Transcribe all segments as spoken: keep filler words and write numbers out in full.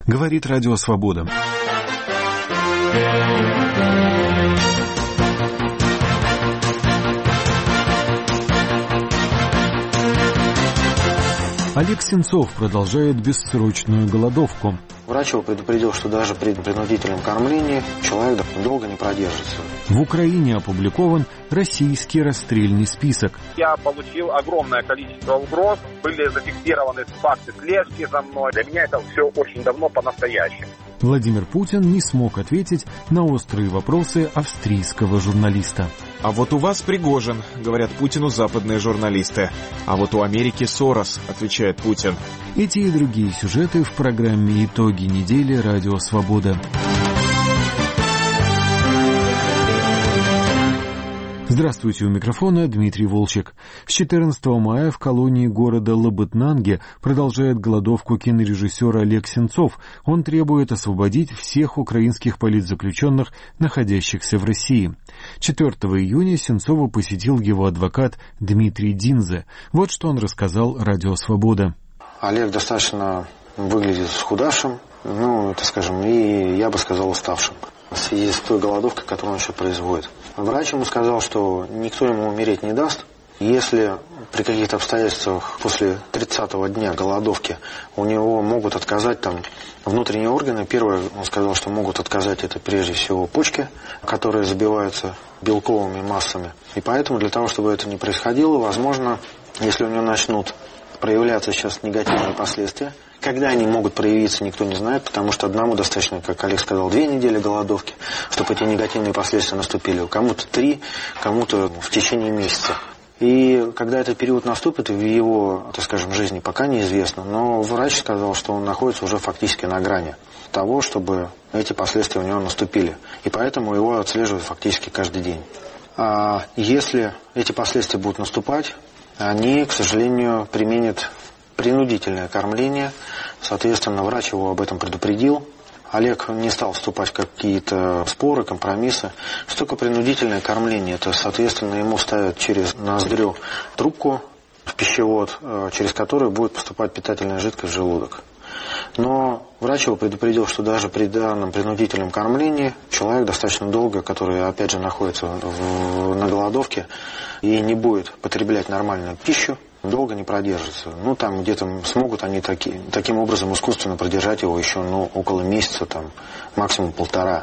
Говорит Радио Свобода. Олег Сенцов продолжает бессрочную голодовку. Врач его предупредил, что даже при принудительном кормлении человек долго не продержится. В Украине опубликован российский расстрельный список. Я получил огромное количество угроз, были зафиксированы факты слежки за мной. Для меня это все очень давно по-настоящему. Владимир Путин не смог ответить на острые вопросы австрийского журналиста. А вот у вас Пригожин, говорят Путину западные журналисты. А вот у Америки Сорос, отвечает Путин. Эти и другие сюжеты в программе «Итоги недели» Радио Свобода. Здравствуйте, у микрофона Дмитрий Волчек. С четырнадцатого мая в колонии города Лабытнанги продолжает голодовку кинорежиссер Олег Сенцов. Он требует освободить всех украинских политзаключенных, находящихся в России. четвёртого июня Сенцова посетил его адвокат Дмитрий Динзе. Вот что он рассказал Радио Свобода. Олег достаточно выглядит схудавшим, ну, так скажем, и я бы сказал уставшим в связи с той голодовкой, которую он еще производит. Врач ему сказал, что никто ему умереть не даст. Если при каких-то обстоятельствах после тридцатого дня голодовки у него могут отказать там внутренние органы, первое, он сказал, что могут отказать это прежде всего почки, которые забиваются белковыми массами. И поэтому для того, чтобы это не происходило, возможно, если у него начнут проявляться сейчас негативные последствия, когда они могут проявиться, никто не знает, потому что одному достаточно, как Олег сказал, две недели голодовки, чтобы эти негативные последствия наступили. Кому-то три, кому-то в течение месяца. И когда этот период наступит, в его, так скажем, жизни пока неизвестно, но врач сказал, что он находится уже фактически на грани того, чтобы эти последствия у него наступили. И поэтому его отслеживают фактически каждый день. А если эти последствия будут наступать, они, к сожалению, применят принудительное кормление. Соответственно, врач его об этом предупредил. Олег не стал вступать в какие-то споры, компромиссы. Что такое принудительное кормление? Это, соответственно, ему ставят через ноздрю трубку в пищевод, через которую будет поступать питательная жидкость в желудок. Но врач его предупредил, что даже при данном принудительном кормлении человек достаточно долго, который, опять же, находится в, на голодовке и не будет потреблять нормальную пищу, долго не продержится. Ну, там где-то смогут они таки, таким образом искусственно продержать его еще, ну, около месяца, там, максимум полтора,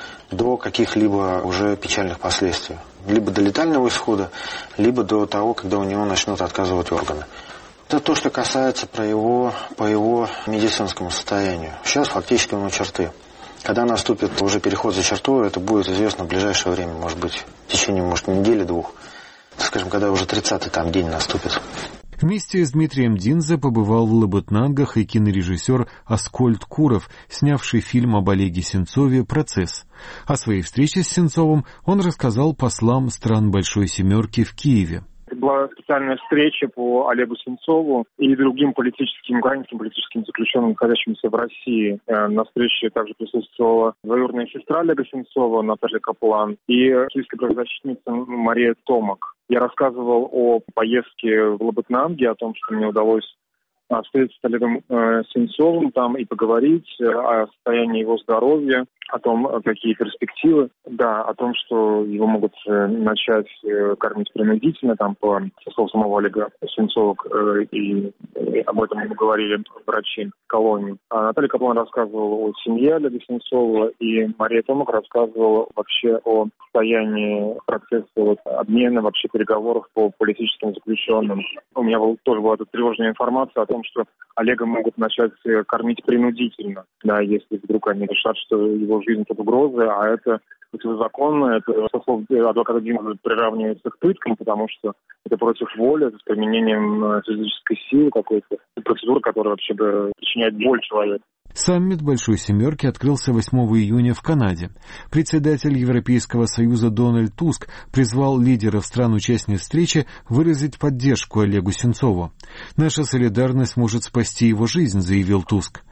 до каких-либо уже печальных последствий. Либо до летального исхода, либо до того, когда у него начнут отказывать органы. Это то, что касается про его, по его медицинскому состоянию. Сейчас фактически он у черты. Когда наступит уже переход за черту, это будет известно в ближайшее время, может быть, в течение, может, недели-двух. Скажем, когда уже тридцатый там день наступит. Вместе с Дмитрием Динзе побывал в Лабытнангах и кинорежиссер Аскольд Куров, снявший фильм об Олеге Сенцове «Процесс». О своей встрече с Сенцовым он рассказал послам стран Большой Семерки в Киеве. Это была специальная встреча по Олегу Сенцову и другим политическим, украинским политическим заключенным, находящимся в России. На встрече также присутствовала двоюродная сестра Олега Сенцова, Наталья Каплан, и киевская правозащитница Мария Томак. Я рассказывал о поездке в Лабытнанги, о том, что мне удалось встретиться с Олегом э, Сенцовым там и поговорить о состоянии его здоровья, о том, какие перспективы, да, о том, что его могут э, начать э, кормить принудительно, там, по слову самого Олега Сенцова, э, и, и об этом мы говорили врачи колонии. А Наталья Каплан рассказывала о семье Олега Сенцова, и Мария Томак рассказывала вообще о состоянии процесса вот, обмена, вообще переговоров по политическим заключенным. У меня был, тоже была тут тревожная информация о том, что Олега могут начать кормить принудительно, да, если вдруг они решат, что его жизнь под угрозой, а это противозаконно, это, со слов адвоката Динзе, приравнивается к пыткам, потому что это против воли, это с применением физической силы какой-то, процедуры, которая вообще причиняет боль человеку. Саммит Большой Семерки открылся восьмого июня в Канаде. Председатель Европейского Союза Дональд Туск призвал лидеров стран-участниц встречи выразить поддержку Олегу Сенцову. «Наша солидарность может спасти его жизнь», — заявил Туск.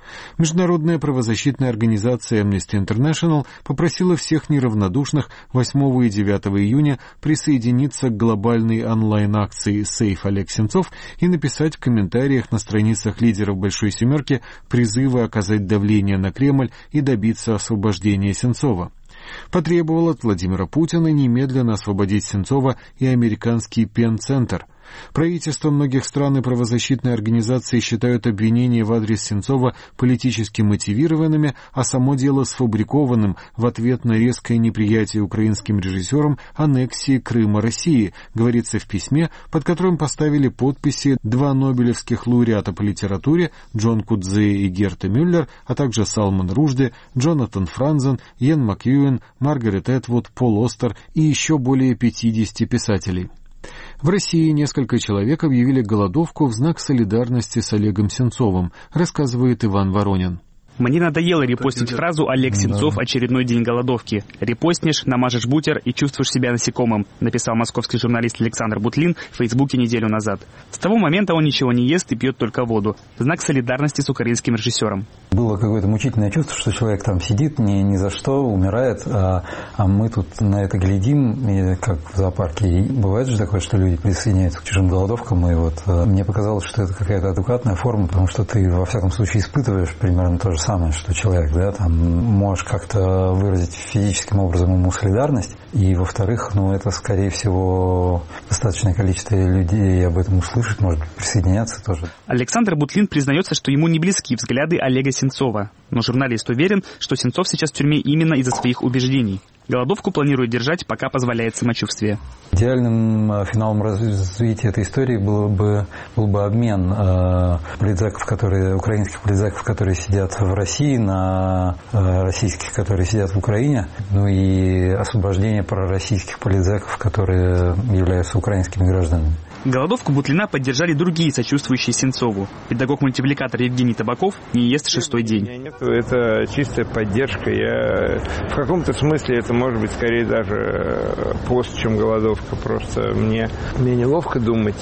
Международная правозащитная организация Amnesty International попросила всех неравнодушных восьмого и девятого июня присоединиться к глобальной онлайн-акции «Сейв Олег Сенцов» и написать в комментариях на страницах лидеров «Большой семерки» призывы оказать давление на Кремль и добиться освобождения Сенцова. Потребовал от Владимира Путина немедленно освободить Сенцова и американский Пен-центр. Правительства многих стран и правозащитные организации считают обвинения в адрес Сенцова политически мотивированными, а само дело сфабрикованным в ответ на резкое неприятие украинским режиссером аннексии Крыма России, говорится в письме, под которым поставили подписи два нобелевских лауреата по литературе Джон Кудзе и Герта Мюллер, а также Салман Ружди, Джонатан Франзен, Йен Макьюэн, Маргарет Этвуд, Пол Остер и еще более пятидесяти писателей. В России несколько человек объявили голодовку в знак солидарности с Олегом Сенцовым, рассказывает Иван Воронин. Мне надоело репостить фразу «Олег Сенцов. Очередной день голодовки». Репостнешь, намажешь бутер и чувствуешь себя насекомым, написал московский журналист Александр Бутлин в Фейсбуке неделю назад. С того момента он ничего не ест и пьет только воду. Знак солидарности с украинским режиссером. Было какое-то мучительное чувство, что человек там сидит, ни, ни за что, умирает, а, а мы тут на это глядим, и как в зоопарке. И бывает же такое, что люди присоединяются к чужим голодовкам, и вот а, мне показалось, что это какая-то адекватная форма, потому что ты во всяком случае испытываешь примерно то же самое, что человек, да, там можешь как-то выразить физическим образом ему солидарность, и, во-вторых, ну, это, скорее всего, достаточное количество людей об этом услышит, может присоединяться тоже. Александр Бутлин признается, что ему не близки взгляды Олега Сенцова, но журналист уверен, что Сенцов сейчас в тюрьме именно из-за своих убеждений. Голодовку планируют держать, пока позволяет самочувствие. Идеальным финалом развития этой истории был бы, был бы обмен э, политзаков, которые, украинских политзаков, которые сидят в России, на э, российских, которые сидят в Украине, ну и освобождение пророссийских политзаков, которые являются украинскими гражданами. Голодовку Бутлина поддержали другие сочувствующие Сенцову. Педагог-мультипликатор Евгений Табаков не ест шестой день. Нет, это чистая поддержка. Я в каком-то смысле это может быть скорее даже пост, чем голодовка. Просто мне, мне неловко думать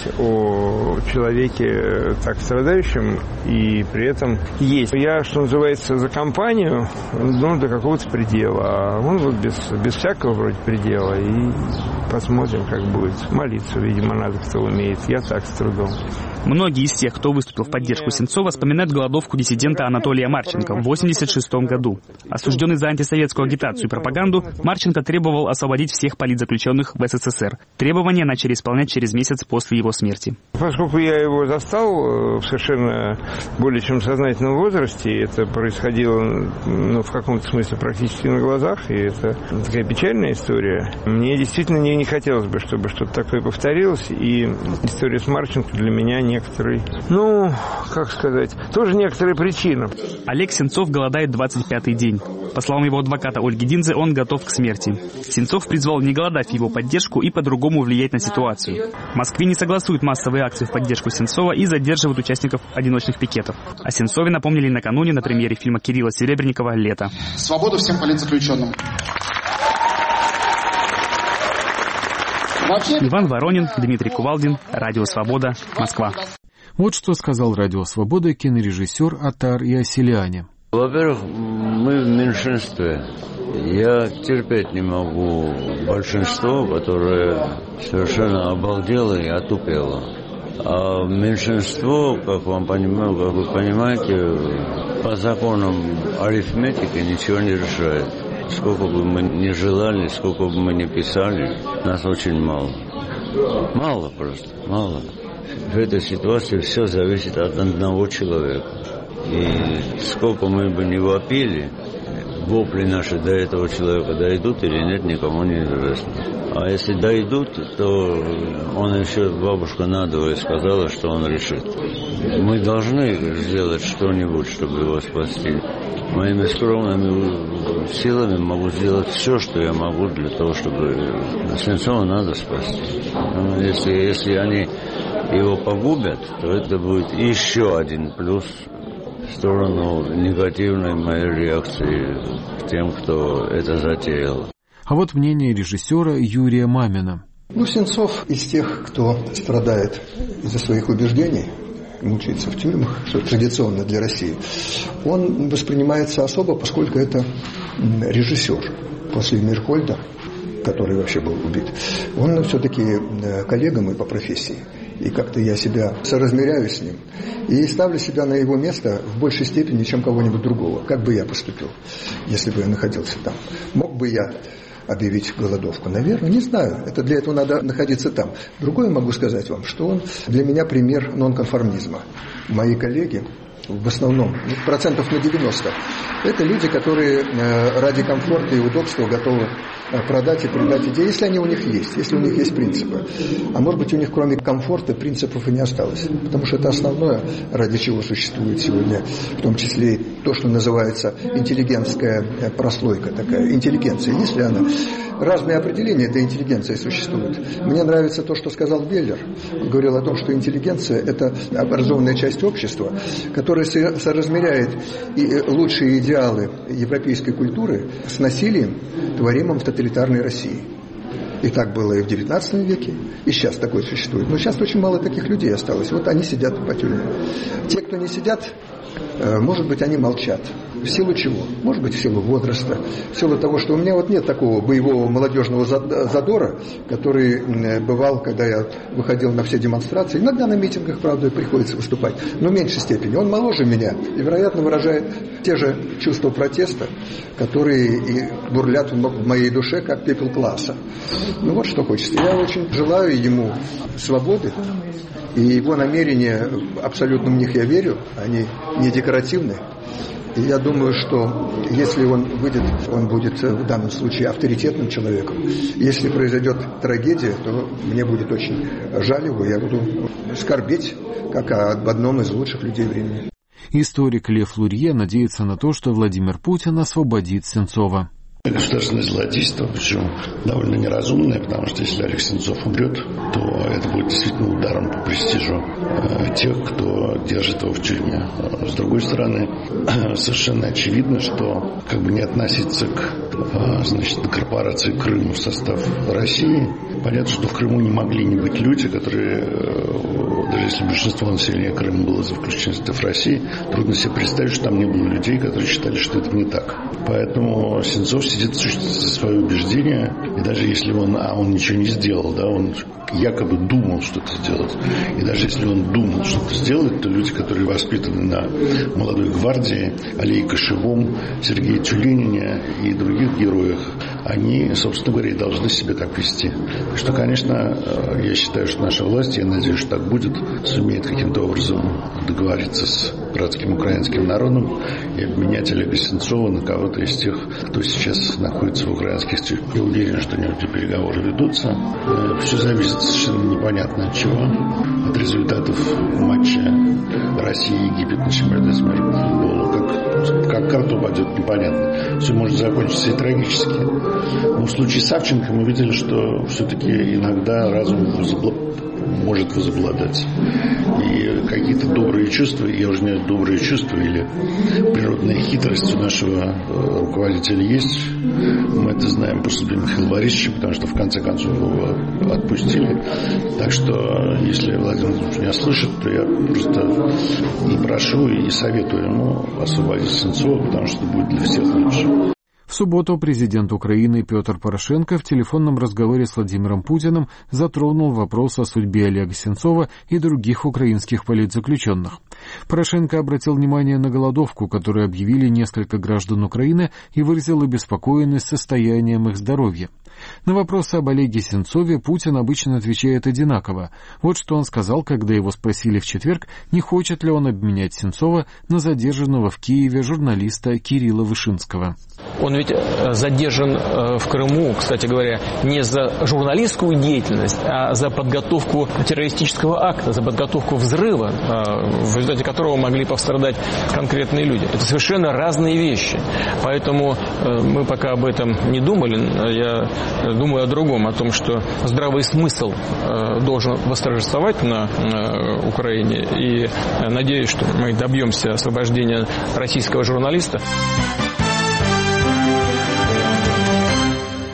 о человеке так страдающем и при этом есть. Я, что называется, за компанию, ну, до какого-то предела. А он вот без, без всякого вроде предела. И посмотрим, как будет. Молиться, видимо, надо, кто умеет. Я так, с трудом. Многие из тех, кто выступил в поддержку Сенцова, вспоминают голодовку диссидента Анатолия Марченко в восемьдесят шестом году. Осужденный за антисоветскую агитацию и пропаганду, Марченко требовал освободить всех политзаключенных в СССР. Требования начали исполнять через месяц после его смерти. Поскольку я его застал в совершенно более чем сознательном возрасте, это происходило, ну, в каком-то смысле практически на глазах, и это такая печальная история. Мне действительно не, не хотелось бы, чтобы что-то такое повторилось, и история с Марченко для меня некоторый, ну, как сказать, тоже некоторая причина. Олег Сенцов голодает двадцать пятый день. По словам его адвоката Ольги Динзе, он готов к смерти. Сенцов призвал не голодать в его поддержку и по-другому влиять на ситуацию. В Москве не согласуют массовые акции в поддержку Сенцова и задерживают участников одиночных пикетов. О Сенцове напомнили накануне на премьере фильма Кирилла Серебренникова «Лето». Свободу всем политзаключенным. Иван Воронин, Дмитрий Кувалдин, Радио Свобода, Москва. Вот что сказал Радио Свобода кинорежиссер Атар Иосилиани. Во-первых, мы в меньшинстве. Я терпеть не могу большинство, которое совершенно обалдело и отупело. А меньшинство, как вам понимаю, как вы понимаете, по законам арифметики ничего не решает. Сколько бы мы ни желали, сколько бы мы ни писали, нас очень мало. Мало просто, мало. В этой ситуации все зависит от одного человека. И сколько мы бы ни вопили, вопли наши до этого человека дойдут или нет, никому не известно. А если дойдут, то он еще, бабушка надвое сказала, что он решит. Мы должны сделать что-нибудь, чтобы его спасти. Моими скромными силами могу сделать все, что я могу для того, чтобы Сенцова надо спасти. Но если, если они его погубят, то это будет еще один плюс в сторону негативной моей реакции к тем, кто это затеял. А вот мнение режиссера Юрия Мамина. Ну, Сенцов из тех, кто страдает из-за своих убеждений. мучается в тюрьмах, что традиционно для России, он воспринимается особо, поскольку это режиссер. После Мирхольда, который вообще был убит, он все-таки коллега мой по профессии. И как-то я себя соразмеряю с ним. И ставлю себя на его место в большей степени, чем кого-нибудь другого. Как бы я поступил, если бы я находился там? Мог бы я объявить голодовку? Наверное, не знаю. Это для этого надо находиться там. Другое могу сказать вам, что он для меня пример нонконформизма. Мои коллеги, в основном, процентов на девяносто, это люди, которые ради комфорта и удобства готовы продать и предать идеи, если они у них есть, если у них есть принципы. А может быть, у них кроме комфорта принципов и не осталось. Потому что это основное, ради чего существует сегодня, в том числе и то, что называется интеллигентская прослойка такая, интеллигенция. Если она... Разные определения для интеллигенции существуют. Мне нравится то, что сказал Беллер. Он говорил о том, что интеллигенция – это образованная часть общества, которая соразмеряет и лучшие идеалы европейской культуры с насилием, творимым в тоталитарной России. И так было и в девятнадцатом веке, и сейчас такое существует. Но сейчас очень мало таких людей осталось. Вот они сидят по тюрьмам. Те, кто не сидят, может быть, они молчат. В силу чего? Может быть, в силу возраста, в силу того, что у меня вот нет такого боевого молодежного задора, который бывал, когда я выходил на все демонстрации. Иногда на митингах, правда, приходится выступать, но в меньшей степени. Он моложе меня и, вероятно, выражает те же чувства протеста, которые и бурлят в моей душе, как пепел класса. Ну вот что хочется. Я очень желаю ему свободы. И его намерения, абсолютно в них я верю, они не декоративны. И я думаю, что если он выйдет, он будет в данном случае авторитетным человеком. Если произойдет трагедия, то мне будет очень жаль его, я буду скорбеть, как об одном из лучших людей времени. Историк Лев Лурье надеется на то, что Владимир Путин освободит Сенцова. Государственное злодейство, причем довольно неразумное, потому что если Олег Сенцов умрет, то это будет действительно ударом по престижу э, тех, кто держит его в тюрьме. С другой стороны, совершенно очевидно, что как бы не относиться к э, значит, корпорации Крым в состав России, понятно, что в Крыму не могли не быть люди, которые, э, даже если большинство населения Крыма было за включенностью в России, трудно себе представить, что там не было людей, которые считали, что это не так. Поэтому Сенцов сидит за свои убеждения, и даже если он, а он ничего не сделал, да, он якобы думал что-то сделать, и даже если он думал что-то сделать, то люди, которые воспитаны на молодой гвардии, Алее Кошевом, Сергее Тюленине и других героях, они, собственно говоря, и должны себя так вести. Так что, конечно, я считаю, что наша власть, я надеюсь, что так будет, сумеет каким-то образом договориться с братским украинским народом и обменять Олега Сенцова на кого-то из тех, кто сейчас находится в украинских тюрьмах. Я уверен, что эти переговоры ведутся. Все зависит совершенно непонятно от чего. От результатов матча России-Египет на чемпионате мира по футболу. Как, как карта упадет, непонятно. Все может закончиться и трагически. Но в случае Савченко мы видели, что все-таки иногда разум может возобладать. И какие-то добрые чувства, я уже не знаю, добрые чувства или природная хитрость у нашего руководителя есть. Мы это знаем по судьбе Михаила Борисовича, потому что в конце концов его отпустили. Так что, если Владимир Владимирович меня слышит, то я просто и прошу, и советую ему освободить Сенцова, потому что это будет для всех лучше. В субботу президент Украины Петр Порошенко в телефонном разговоре с Владимиром Путиным затронул вопрос о судьбе Олега Сенцова и других украинских политзаключенных. Порошенко обратил внимание на голодовку, которую объявили несколько граждан Украины, и выразил обеспокоенность состоянием их здоровья. На вопросы об Олеге Сенцове Путин обычно отвечает одинаково. Вот что он сказал, когда его спросили в четверг, не хочет ли он обменять Сенцова на задержанного в Киеве журналиста Кирилла Вышинского. Он ведь задержан в Крыму, кстати говоря, не за журналистскую деятельность, а за подготовку террористического акта, за подготовку взрыва, в результате которого могли пострадать конкретные люди. Это совершенно разные вещи. Поэтому мы пока об этом не думали. Я думаю о другом, о том, что здравый смысл должен восторжествовать на Украине. И надеюсь, что мы добьемся освобождения российского журналиста.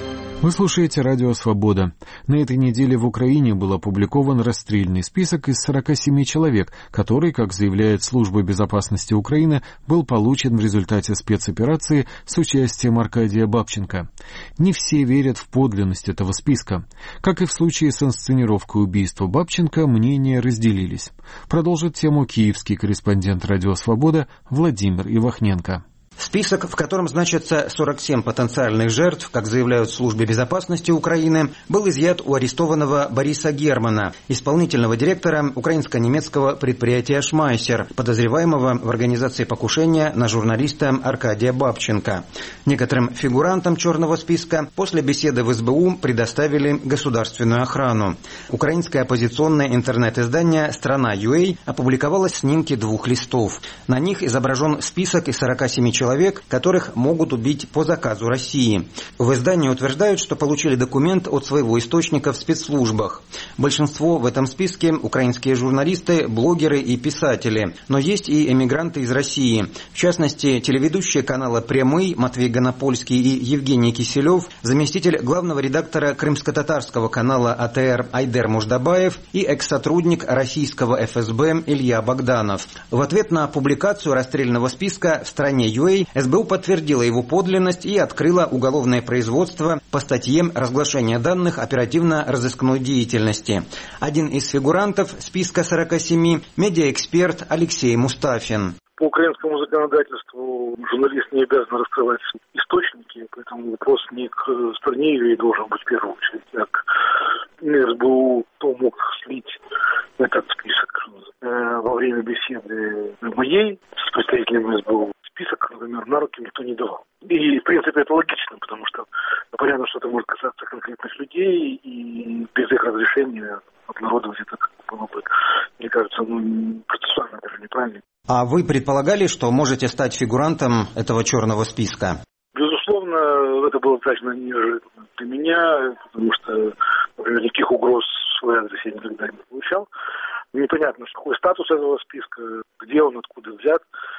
Вы слушаете «Радио Свобода». На этой неделе в Украине был опубликован расстрельный список из сорока семи человек, который, как заявляет Служба безопасности Украины, был получен в результате спецоперации с участием Аркадия Бабченко. Не все верят в подлинность этого списка. Как и в случае с инсценировкой убийства Бабченко, мнения разделились. Продолжит тему киевский корреспондент «Радио Свобода» Владимир Ивахненко. Список, в котором значатся сорок семь потенциальных жертв, как заявляют в Службе безопасности Украины, был изъят у арестованного Бориса Германа, исполнительного директора украинско-немецкого предприятия «Шмайсер», подозреваемого в организации покушения на журналиста Аркадия Бабченко. Некоторым фигурантам черного списка после беседы в СБУ предоставили государственную охрану. Украинское оппозиционное интернет-издание «Страна.ua» опубликовало снимки двух листов. На них изображен список из сорока семи человек, человек, которых могут убить по заказу России. В издании утверждают, что получили документ от своего источника в спецслужбах. Большинство в этом списке украинские журналисты, блогеры и писатели. Но есть и эмигранты из России. В частности, телеведущие канала «Прямый» Матвей Гонопольский и Евгений Киселев, заместитель главного редактора крымско-татарского канала А Т Р Айдер Муждабаев и экс-сотрудник российского Эф Эс Бэ Илья Богданов. В ответ на публикацию расстрельного списка в стране ю эй Эс Бэ У подтвердила его подлинность и открыла уголовное производство по статье «Разглашение данных оперативно-розыскной деятельности». Один из фигурантов списка сорока семи – медиаэксперт Алексей Мустафин. По украинскому законодательству журналист не обязан раскрывать источники, поэтому вопрос не к стране ю эй должен быть в первую очередь, а к Эс Бэ У, кто мог слить этот список во время беседы моей с представителем Эс Бэ У. Список, например, на руки никто не давал. И, в принципе, это логично, потому что, ну, понятно, что это может касаться конкретных людей, и без их разрешения обнародовать это было бы, мне кажется, ну, процессуально даже неправильно. А вы предполагали, что можете стать фигурантом этого черного списка? Безусловно, это было достаточно неожиданно для меня, потому что, например, никаких угроз в свой адрес я никогда не получал. Непонятно, какой статус этого списка, где он, откуда взят.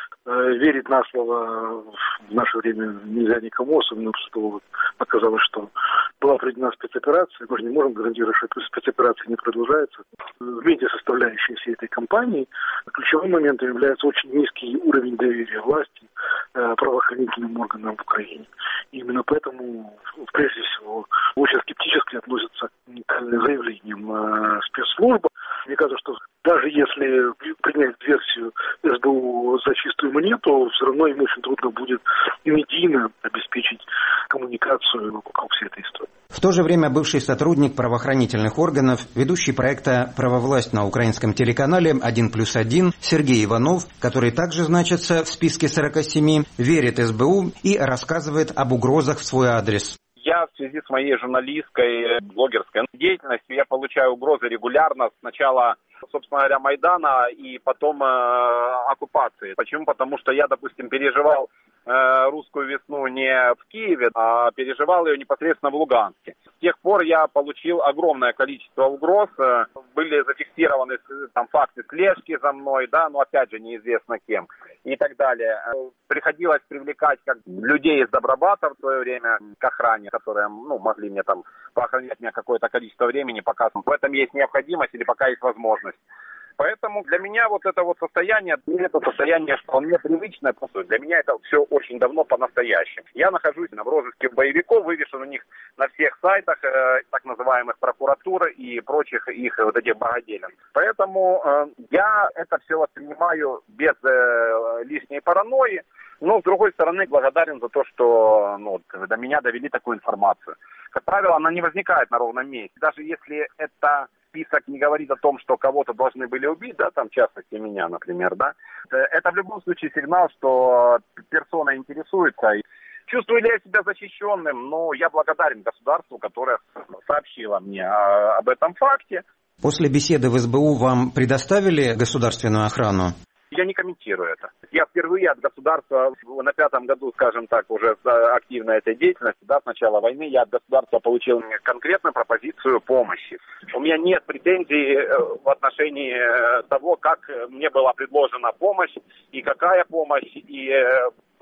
Верить на слово в наше время нельзя никому, особенно что оказалось, что была проведена спецоперация. Мы же не можем гарантировать, что спецоперация не продолжается. В медиасоставляющей всей этой кампании ключевым моментом является очень низкий уровень доверия власти правоохранительным органам в Украине. И именно поэтому, прежде всего, очень скептически относятся к заявлениям спецслужб. Мне кажется, что даже если принять версию Эс Бэ У за чистую монету, все равно ему очень трудно будет медийно обеспечить коммуникацию вокруг всей этой истории. В то же время бывший сотрудник правоохранительных органов, ведущий проекта «Правовласть» на украинском телеканале один плюс один Сергей Иванов, который также значится в списке сорока семи, верит Эс Бэ У и рассказывает об угрозах в свой адрес. Я в связи с моей журналистской, блогерской деятельностью, я получаю угрозы регулярно. Сначала, собственно говоря, Майдана и потом э, оккупации. Почему? Потому что я, допустим, переживал э, русскую весну не в Киеве, а переживал ее непосредственно в Луганске. С тех пор я получил огромное количество угроз. Были зафиксированы там факты слежки за мной, да, но опять же неизвестно кем и так далее. Приходилось привлекать как людей из Добробата в свое время к охране, которые, ну, могли мне там поохранять меня какое-то количество времени, пока в этом есть необходимость или пока есть возможность. Поэтому для меня вот это вот состояние, это состояние вполне привычное, просто для меня это все очень давно по-настоящему. Я нахожусь в розыске боевиков, вывешен у них на всех сайтах, э, так называемых прокуратуры и прочих их вот этих богоделин. Поэтому э, я это все воспринимаю без э, лишней паранойи, но с другой стороны благодарен за то, что ну, до меня довели такую информацию. Как правило, она не возникает на ровном месте. Даже если это список не говорит о том, что кого-то должны были убить, да, там, в частности, меня, например, да, это в любом случае сигнал, что персона интересуется. Чувствую ли я себя защищенным? Ну, я благодарен государству, которое сообщило мне об этом факте. После беседы в Эс Бэ У вам предоставили государственную охрану? Я не комментирую это. Я впервые от государства на пятом году, скажем так, уже активной этой деятельности, да, с начала войны, я от государства получил конкретную пропозицию помощи. У меня нет претензий в отношении того, как мне была предложена помощь, и какая помощь, и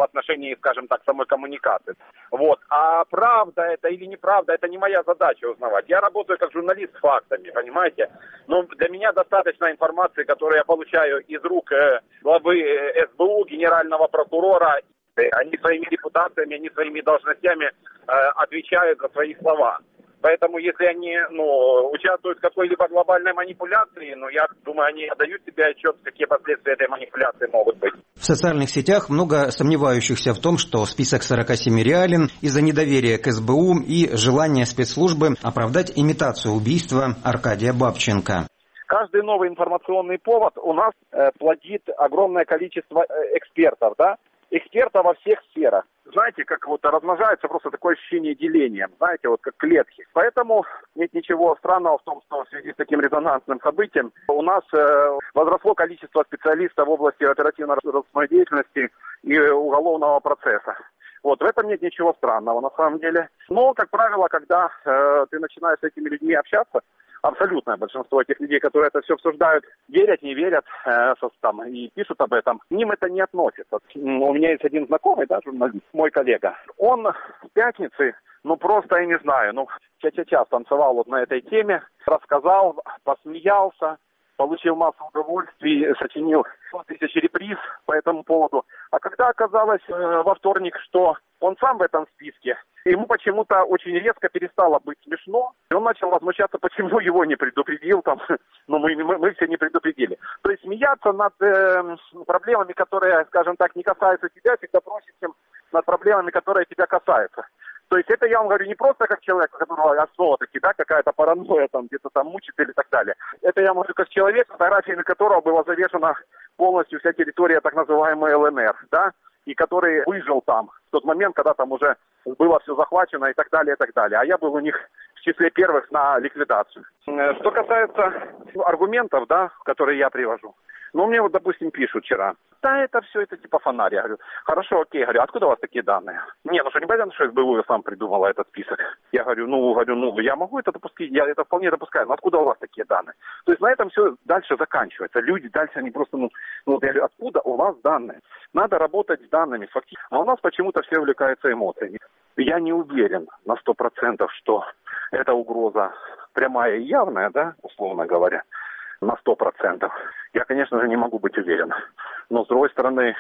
в отношении, скажем так, самой коммуникации. Вот. А правда это или неправда, это не моя задача узнавать. Я работаю как журналист с фактами, понимаете? Но для меня достаточно информации, которую я получаю из рук э, главы э, эс бэ у, генерального прокурора. Они своими репутациями, они своими должностями э, отвечают за свои слова. Поэтому если они ну, участвуют в какой-либо глобальной манипуляции, ну, я думаю, они отдают себе отчет, какие последствия этой манипуляции могут быть. В социальных сетях много сомневающихся в том, что список сорока семи реален из-за недоверия к эс бэ у и желания спецслужбы оправдать имитацию убийства Аркадия Бабченко. Каждый новый информационный повод у нас э, плодит огромное количество э, экспертов, да? Экспертов во всех сферах. Знаете, как вот размножается просто такое ощущение деления, знаете, вот как клетки. Поэтому нет ничего странного в том, что в связи с таким резонансным событием у нас э, возросло количество специалистов в области оперативно-розыскной деятельности и уголовного процесса. Вот, в этом нет ничего странного на самом деле. Но, как правило, когда э, ты начинаешь с этими людьми общаться, абсолютное большинство этих людей, которые это все обсуждают, верят, не верят, э, там, и пишут об этом, к ним это не относится. У меня есть один знакомый, да, журналист, мой коллега. Он в пятницы, ну просто, я не знаю, ну ча-ча-ча танцевал вот на этой теме, рассказал, посмеялся, получил массу удовольствий, сочинил тысячи реприз по этому поводу. А когда оказалось э, во вторник, что он сам в этом списке, ему почему-то очень резко перестало быть смешно, и он начал возмущаться, почему его не предупредил, там, ну мы, мы, мы все не предупредили. То есть смеяться над э, проблемами, которые, скажем так, не касаются тебя, всегда проще, чем над проблемами, которые тебя касаются. То есть это я вам говорю не просто как человек, у которого основа таки, да, какая-то паранойя там где-то там мучит или так далее. Это я вам говорю как человек, фотографиями которого была завешена полностью вся территория так называемой эл эн эр, да, и который выжил там в тот момент, когда там уже было все захвачено и так далее, и так далее. А я был у них в числе первых на ликвидацию. Что касается аргументов, да, которые я привожу. Ну, мне вот, допустим, пишут вчера. Да, это все, это типа фонарь. Я говорю, хорошо, окей. Я говорю, откуда у вас такие данные? Не, ну что, не понятно, что эс бэ у сам придумала этот список. Я говорю, ну, говорю, ну, я могу это допускать, я это вполне допускаю, но откуда у вас такие данные? То есть на этом все дальше заканчивается. Люди дальше, они просто, ну, ну я говорю, откуда у вас данные? Надо работать с данными, фактически. А у нас почему-то все увлекаются эмоциями. Я не уверен на сто процентов, что эта угроза прямая и явная, да, условно говоря. На сто процентов. Я, конечно же, не могу быть уверен. Но, с другой стороны,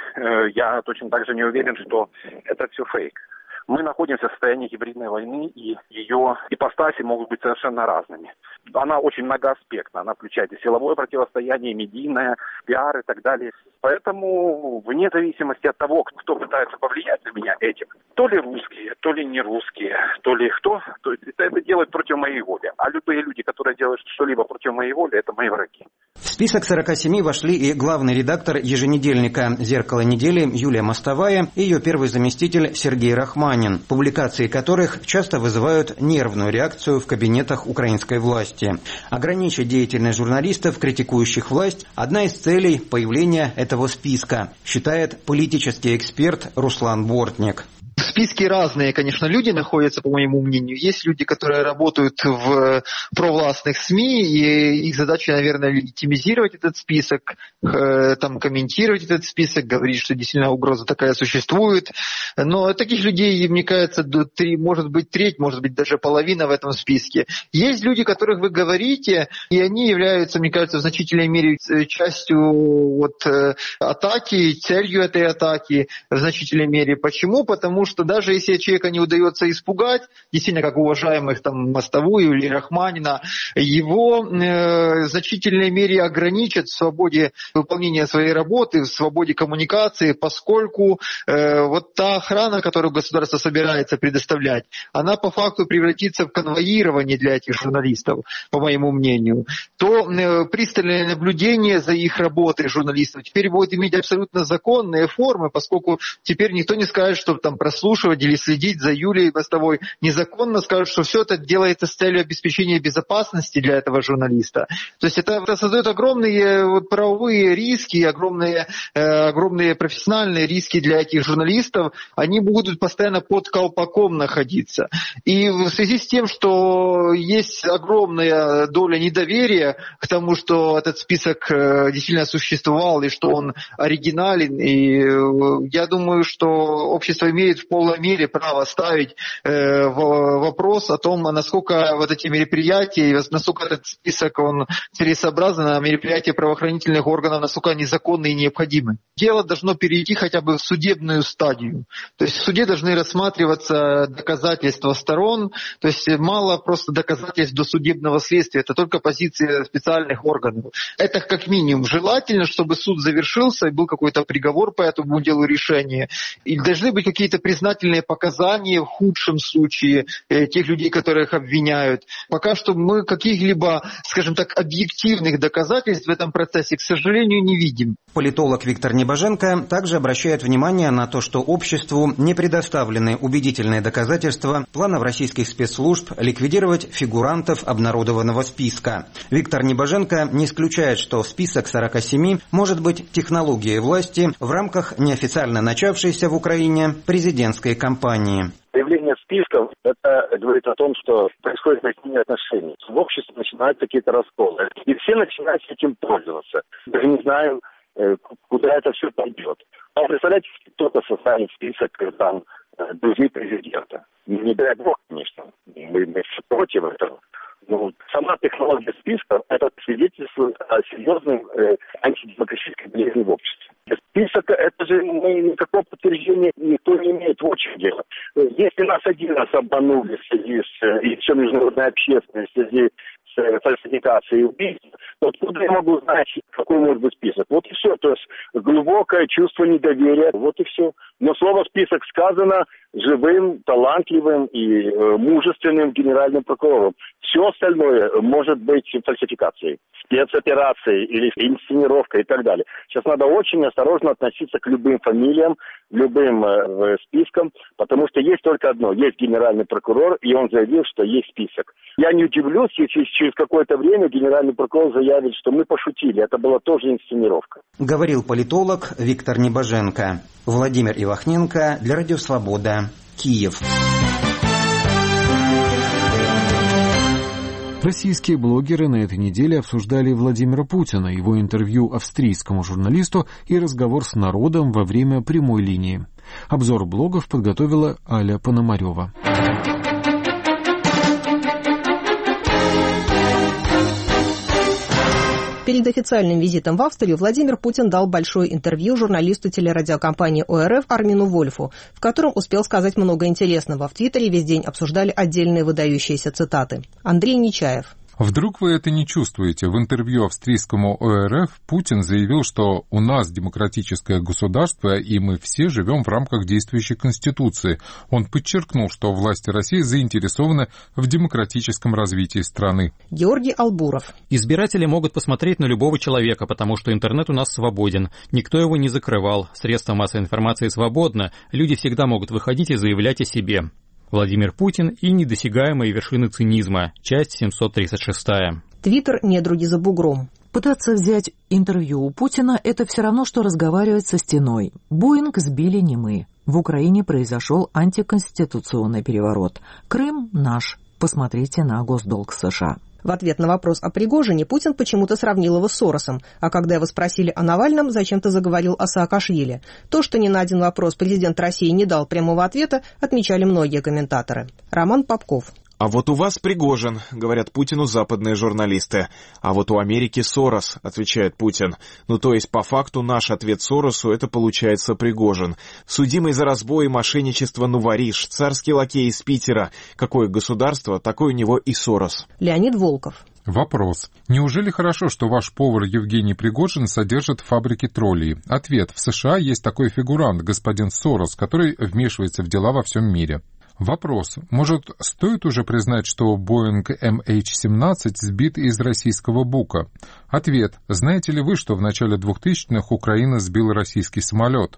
я точно так же не уверен, что это все фейк. Мы находимся в состоянии гибридной войны, и ее ипостаси могут быть совершенно разными. Она очень многоаспектна. Она включает и силовое противостояние, и медийное, пиар и так далее. Поэтому, вне зависимости от того, кто пытается повлиять на меня этим, то ли русские, то ли не русские, то ли кто, то есть это делают против моей воли. А любые люди, которые делают что-либо против моей воли, это мои враги. В список сорока семи вошли и главный редактор еженедельника «Зеркало недели» Юлия Мостовая и ее первый заместитель Сергей Рахманин, публикации которых часто вызывают нервную реакцию в кабинетах украинской власти. Ограничить деятельность журналистов, критикующих власть – одна из целей появления этого списка, считает политический эксперт Руслан Бортник. В списке разные, конечно, люди находятся, по моему мнению. Есть люди, которые работают в провластных СМИ, и их задача, наверное, легитимизировать этот список, там, комментировать этот список, говорить, что действительно угроза такая существует. Но таких людей, мне кажется, может быть треть, может быть даже половина в этом списке. Есть люди, о которых вы говорите, и они являются, мне кажется, в значительной мере частью вот, атаки, целью этой атаки в значительной мере. Почему? Потому что что даже если человека не удается испугать, действительно, как уважаемых там Мостовую или Рахманина, его э, в значительной мере ограничат в свободе выполнения своей работы, в свободе коммуникации, поскольку э, вот та охрана, которую государство собирается предоставлять, она по факту превратится в конвоирование для этих журналистов, по моему мнению. То э, пристальное наблюдение за их работой журналистов теперь будет иметь абсолютно законные формы, поскольку теперь никто не скажет, что там прослушивать или следить за Юлией Мостовой незаконно, скажут, что все это делается с целью обеспечения безопасности для этого журналиста. То есть это, это создает огромные вот, правовые риски, огромные, э, огромные профессиональные риски для этих журналистов, они будут постоянно под колпаком находиться. И в связи с тем, что есть огромная доля недоверия к тому, что этот список действительно существовал и что он оригинален, и я думаю, что общество имеет в полной мере право ставить вопрос о том, насколько вот эти мероприятия, насколько этот список он целесообразен, а мероприятия правоохранительных органов, насколько они законны и необходимы. Дело должно перейти хотя бы в судебную стадию. То есть в суде должны рассматриваться доказательства сторон, то есть мало просто доказательств до судебного следствия, это только позиция специальных органов. Это как минимум желательно, чтобы суд завершился и был какой-то приговор по этому делу, решения. И должны быть какие-то признательные показания в худшем случае тех людей, которых обвиняют. Пока что мы каких-либо, скажем так, объективных доказательств в этом процессе, к сожалению, не видим. Политолог Виктор Небоженко также обращает внимание на то, что обществу не предоставлены убедительные доказательства планов российских спецслужб ликвидировать фигурантов обнародованного списка. Виктор Небоженко не исключает, что список сорока семи может быть технологией власти в рамках неофициально начавшейся в Украине президентской кампании. Появление списков – это говорит о том, что происходит изменение отношений. В обществе начинаются какие-то расколы. И все начинают этим пользоваться. Даже не знаем, куда это все пойдет. А представляете, кто-то составит список там друзей президента. Не дай бог, конечно. Мы, мы против этого. Но сама технология списка – это свидетельствует о серьезной э, антидемократической болезни в обществе. Список – это же мы, никакого подтверждения никто не имеет в общем деле. Если нас один раз обманули в связи с, и все международная общественность, в связи с фальсификацией убийств, то откуда я могу знать, какой может быть список? Вот и все. То есть глубокое чувство недоверия, вот и все. Но слово «список» сказано живым, талантливым и э, мужественным генеральным прокурором. Все остальное может быть фальсификацией, спецоперацией или инсценировкой и так далее. Сейчас надо очень осторожно относиться к любым фамилиям, любым э, спискам, потому что есть только одно. Есть генеральный прокурор, и он заявил, что есть список. Я не удивлюсь, если через какое-то время генеральный прокурор заявит, что мы пошутили. Это была тоже инсценировка. Говорил политолог Виктор Небоженко. Владимир Ивахненко для Радио Свобода, Киев. Российские блогеры на этой неделе обсуждали Владимира Путина, его интервью австрийскому журналисту и разговор с народом во время прямой линии. Обзор блогов подготовила Аля Пономарева. Перед официальным визитом в Австрию Владимир Путин дал большое интервью журналисту телерадиокомпании ОРФ Армину Вольфу, в котором успел сказать много интересного. В Твиттере весь день обсуждали отдельные выдающиеся цитаты. Андрей Нечаев. Вдруг вы это не чувствуете? В интервью австрийскому ОРФ Путин заявил, что у нас демократическое государство, и мы все живем в рамках действующей Конституции. Он подчеркнул, что власти России заинтересованы в демократическом развитии страны. Георгий Албуров. Избиратели могут посмотреть на любого человека, потому что интернет у нас свободен. Никто его не закрывал. Средства массовой информации свободны. Люди всегда могут выходить и заявлять о себе. Владимир Путин и недосягаемые вершины цинизма. Часть семьсот тридцать шесть. Твиттер «Недруги за бугром». Пытаться взять интервью у Путина – это все равно, что разговаривать со стеной. Боинг сбили не мы. В Украине произошел антиконституционный переворот. Крым наш. Посмотрите на госдолг США. В ответ на вопрос о Пригожине Путин почему-то сравнил его с Соросом, а когда его спросили о Навальном, зачем-то заговорил о Саакашвили. То, что ни на один вопрос президент России не дал прямого ответа, отмечали многие комментаторы. Роман Попков. А вот у вас Пригожин, говорят Путину западные журналисты. А вот у Америки Сорос, отвечает Путин. Ну то есть по факту наш ответ Соросу — это получается Пригожин. Судимый за разбой и мошенничество Нувориш, царский лакей из Питера. Какое государство, такой у него и Сорос. Леонид Волков. Вопрос. Неужели хорошо, что ваш повар Евгений Пригожин содержит фабрики троллей? Ответ. В США есть такой фигурант, господин Сорос, который вмешивается в дела во всем мире. Вопрос. Может, стоит уже признать, что Боинг эм эйч семнадцать сбит из российского бука? Ответ. Знаете ли вы, что в начале двухтысячных Украина сбила российский самолет?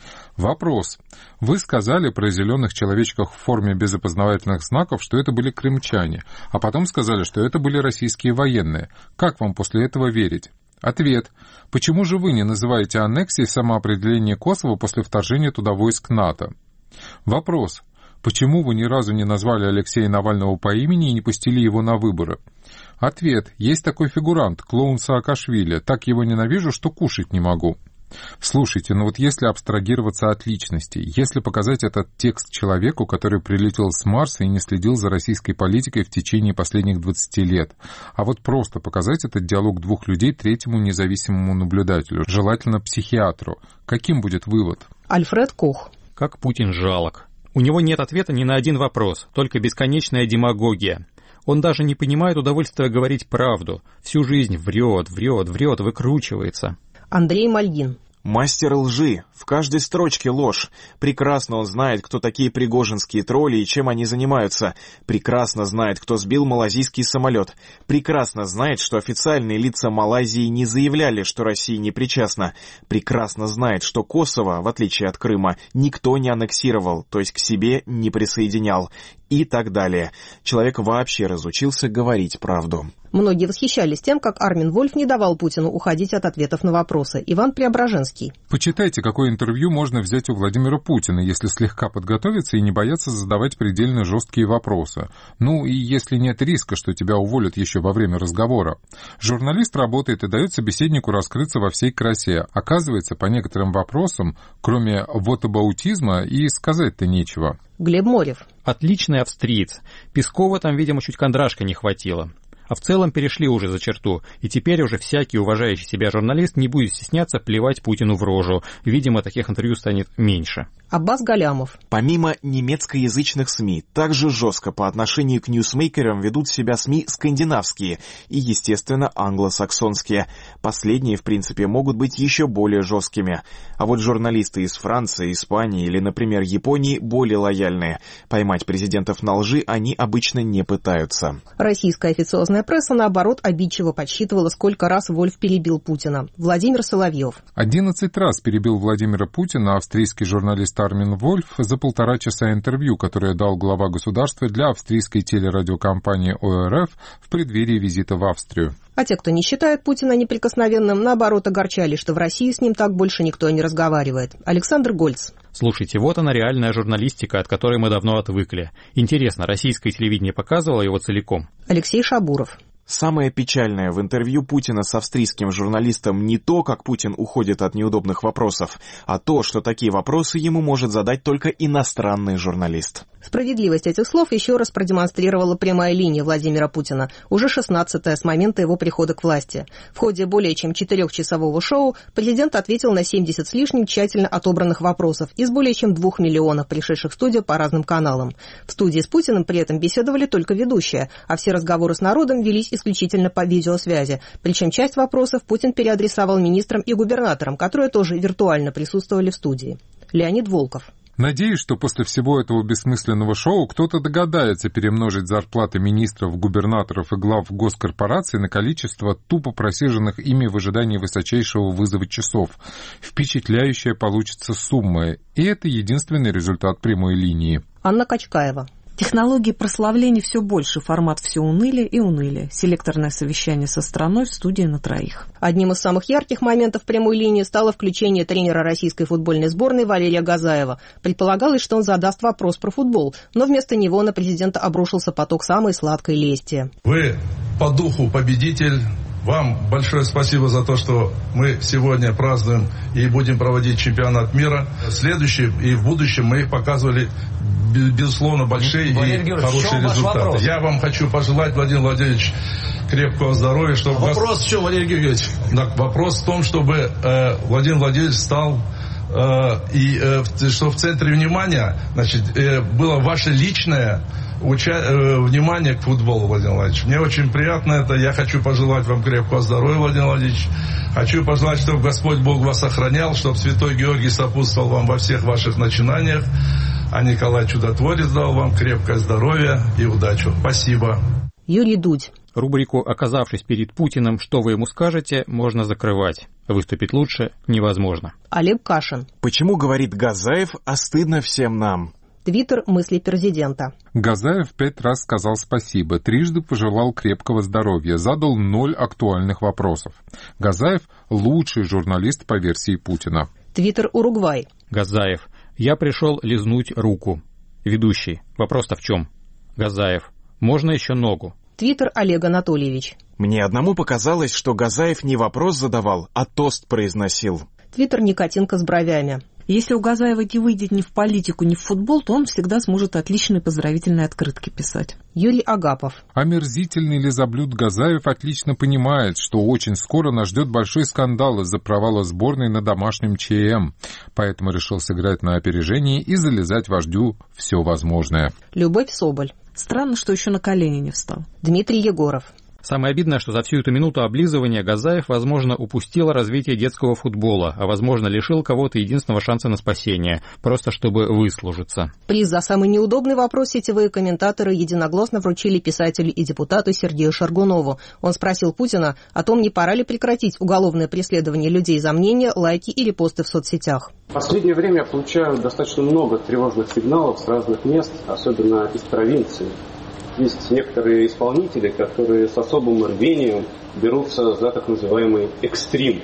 Вопрос. Вы сказали про зеленых человечков в форме без опознавательных знаков, что это были крымчане, а потом сказали, что это были российские военные. Как вам после этого верить? Ответ. Почему же вы не называете аннексией самоопределение Косово после вторжения туда войск НАТО? Вопрос. Почему вы ни разу не назвали Алексея Навального по имени и не пустили его на выборы? Ответ. Есть такой фигурант, клоун Саакашвили. Так его ненавижу, что кушать не могу. Слушайте, ну вот если абстрагироваться от личности, если показать этот текст человеку, который прилетел с Марса и не следил за российской политикой в течение последних двадцати лет, а вот просто показать этот диалог двух людей третьему независимому наблюдателю, желательно психиатру, каким будет вывод? Альфред Кох. Как Путин жалок. У него нет ответа ни на один вопрос, только бесконечная демагогия. Он даже не понимает удовольствия говорить правду. Всю жизнь врет, врет, врет, выкручивается. Андрей Мальгин. Мастер лжи. В каждой строчке ложь. Прекрасно он знает, кто такие пригожинские тролли и чем они занимаются. Прекрасно знает, кто сбил малазийский самолет. Прекрасно знает, что официальные лица Малайзии не заявляли, что Россия не причастна. Прекрасно знает, что Косово, в отличие от Крыма, никто не аннексировал, то есть к себе не присоединял. И так далее. Человек вообще разучился говорить правду. Многие восхищались тем, как Армин Вольф не давал Путину уходить от ответов на вопросы. Иван Преображенский. Почитайте, какое интервью можно взять у Владимира Путина, если слегка подготовиться и не бояться задавать предельно жесткие вопросы. Ну и если нет риска, что тебя уволят еще во время разговора. Журналист работает и дает собеседнику раскрыться во всей красе. Оказывается, по некоторым вопросам, кроме вотабаутизма, и сказать-то нечего. Глеб Морев. Отличный австриец. Пескова там, видимо, чуть кондрашка не хватило. А в целом перешли уже за черту, и теперь уже всякий уважающий себя журналист не будет стесняться плевать Путину в рожу. Видимо, таких интервью станет меньше. Аббас Галямов. Помимо немецкоязычных СМИ, также жестко по отношению к ньюсмейкерам ведут себя СМИ скандинавские и, естественно, англосаксонские. Последние, в принципе, могут быть еще более жесткими. А вот журналисты из Франции, Испании или, например, Японии более лояльные. Поймать президентов на лжи они обычно не пытаются. Российская официозная пресса, наоборот, обидчиво подсчитывала, сколько раз Вольф перебил Путина. Владимир Соловьев. Одиннадцать раз перебил Владимира Путина австрийский журналист Армин Вольф за полтора часа интервью, которое дал глава государства для австрийской телерадиокомпании О Эр Эф в преддверии визита в Австрию. А те, кто не считает Путина неприкосновенным, наоборот, огорчались, что в России с ним так больше никто не разговаривает. Александр Гольц. Слушайте, вот она реальная журналистика, от которой мы давно отвыкли. Интересно, российское телевидение показывало его целиком? Алексей Шабуров. Самое печальное в интервью Путина с австрийским журналистом не то, как Путин уходит от неудобных вопросов, а то, что такие вопросы ему может задать только иностранный журналист. Справедливость этих слов еще раз продемонстрировала прямая линия Владимира Путина, уже шестнадцатая с момента его прихода к власти. В ходе более чем четырехчасового шоу президент ответил на семьдесят с лишним тщательно отобранных вопросов из более чем двух миллионов, пришедших в студию по разным каналам. В студии с Путиным при этом беседовали только ведущие, а все разговоры с народом велись исключительно по видеосвязи. Причем часть вопросов Путин переадресовал министрам и губернаторам, которые тоже виртуально присутствовали в студии. Леонид Волков. Надеюсь, что после всего этого бессмысленного шоу кто-то догадается перемножить зарплаты министров, губернаторов и глав госкорпораций на количество тупо просиженных ими в ожидании высочайшего вызова часов. Впечатляющая получится сумма, и это единственный результат прямой линии. Анна Качкаева. Технологии прославления все больше, формат все уныли и уныли. Селекторное совещание со страной в студии на троих. Одним из самых ярких моментов прямой линии стало включение тренера российской футбольной сборной Валерия Газаева. Предполагалось, что он задаст вопрос про футбол, но вместо него на президента обрушился поток самой сладкой лести. Вы по духу победитель. Вам большое спасибо за то, что мы сегодня празднуем и будем проводить чемпионат мира. Следующий и в будущем мы показывали, безусловно, большие Валерий и хорошие результаты. Я вам хочу пожелать, Владимир Владимирович, крепкого здоровья. Чтобы а вопрос вас... в чем, Валерий Георгиевич? Так, вопрос в том, чтобы э, Владимир Владимирович стал э, и э, что в центре внимания, значит, э, было ваше личное Уча... внимание к футболу, Владимир Владимирович. Мне очень приятно это. Я хочу пожелать вам крепкого здоровья, Владимир Владимирович. Хочу пожелать, чтобы Господь Бог вас охранял, чтобы Святой Георгий сопутствовал вам во всех ваших начинаниях, а Николай Чудотворец дал вам крепкое здоровье и удачу. Спасибо. Юрий Дудь. Рубрику «Оказавшись перед Путиным, что вы ему скажете?» можно закрывать. Выступить лучше невозможно. Олег Кашин. Почему, говорит Газаев, а стыдно всем нам? Твиттер мысли президента. Газаев пять раз сказал спасибо, трижды пожелал крепкого здоровья, задал ноль актуальных вопросов. Газаев – лучший журналист по версии Путина. Твиттер Уругвай. Газаев. Я пришел лизнуть руку. Ведущий. Вопрос-то в чем? Газаев. Можно еще ногу? Твиттер Олег Анатольевич. Мне одному показалось, что Газаев не вопрос задавал, а тост произносил. Твиттер Никотинка с бровями. Если у Газаева не выйдет ни в политику, ни в футбол, то он всегда сможет отличные поздравительные открытки писать. Юрий Агапов. Омерзительный лизоблюд Газаев отлично понимает, что очень скоро нас ждет большой скандал из-за провала сборной на домашнем ЧМ. Поэтому решил сыграть на опережении и залезать вождю все возможное. Любовь Соболь. Странно, что еще на колени не встал. Дмитрий Егоров. Самое обидное, что за всю эту минуту облизывания Газаев, возможно, упустил развитие детского футбола, а, возможно, лишил кого-то единственного шанса на спасение, просто чтобы выслужиться. Приз за самый неудобный вопрос сетевые комментаторы единогласно вручили писателю и депутату Сергею Шаргунову. Он спросил Путина о том, не пора ли прекратить уголовное преследование людей за мнение, лайки или посты в соцсетях. В последнее время я получаю достаточно много тревожных сигналов с разных мест, особенно из провинции. Есть некоторые исполнители, которые с особым рвением берутся за так называемый экстрим.